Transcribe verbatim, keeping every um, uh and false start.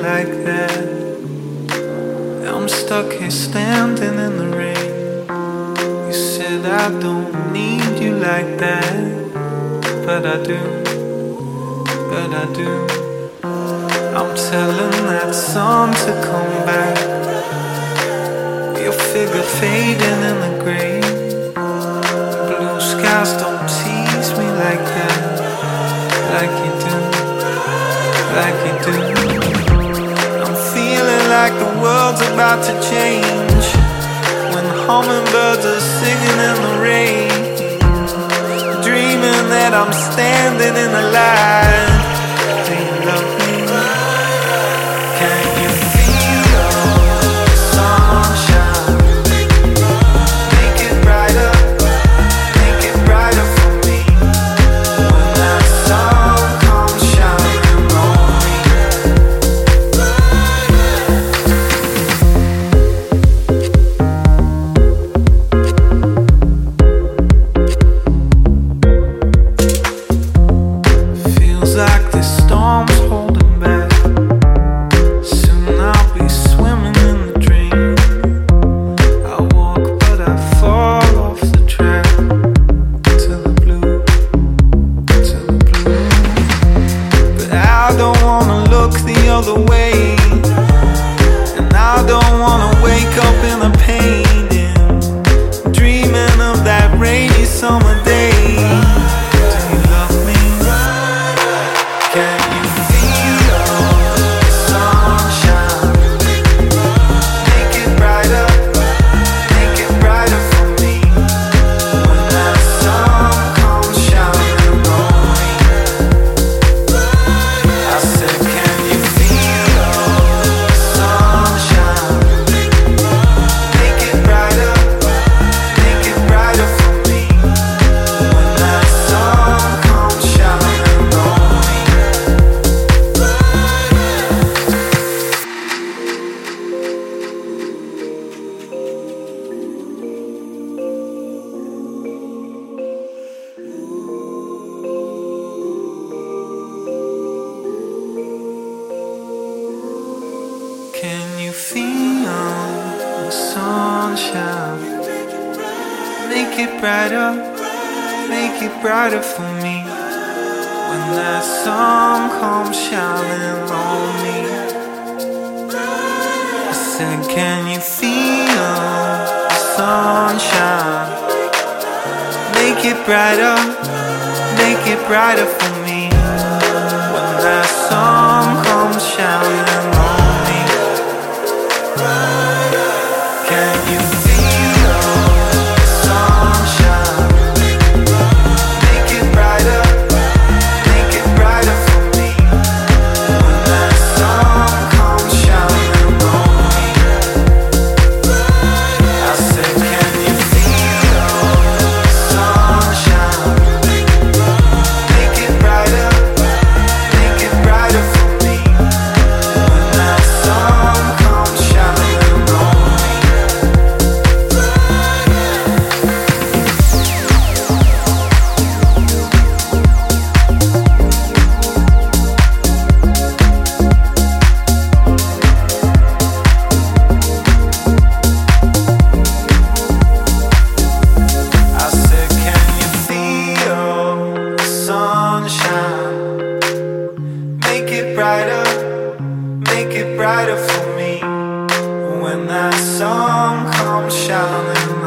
like that. I'm stuck here standing in the rain. You said I don't need you like that, but I do, but I do. I'm telling that sun to come back. Your figure fading in the gray. Blue skies don't tease me like that, like you do, like you do. I'm feeling like the world's about to change when hummingbirds are singing in the rain. Dreaming that I'm standing in the light. Do you love me? Can you feel the sunshine? Make it brighter, make it brighter for me. When that sun comes shining on me. Feels like this storm's holding back. Soon I'll be swimming in the dream. I walk but I fall off the track. To the blue, to the blue. But I don't wanna look the other way, and I don't wanna wake up in the pain, yeah. Dreaming of that rainy summer day. Do you love me? Can you feel the sunshine? Make it brighter, make it brighter for me. When that sun comes shining on me. I said, can you feel the sunshine? Make it brighter, make it brighter for me. When that sun comes shining on me. Can you feel the sunshine? Make it brighter, make it brighter for me. When that sun comes shining on me. I said, can you feel the sunshine? Make it brighter, make it brighter for me. When that sun comes shining on me. Can you feel the sunshine? Make it brighter, make it brighter for me. When that sun comes shining on me. I said, can you feel the sunshine? Make it brighter, make it brighter for me. When that sun comes shining on me. I said, can you feel the sunshine? Make it brighter, make it brighter for me. When that sun comes shining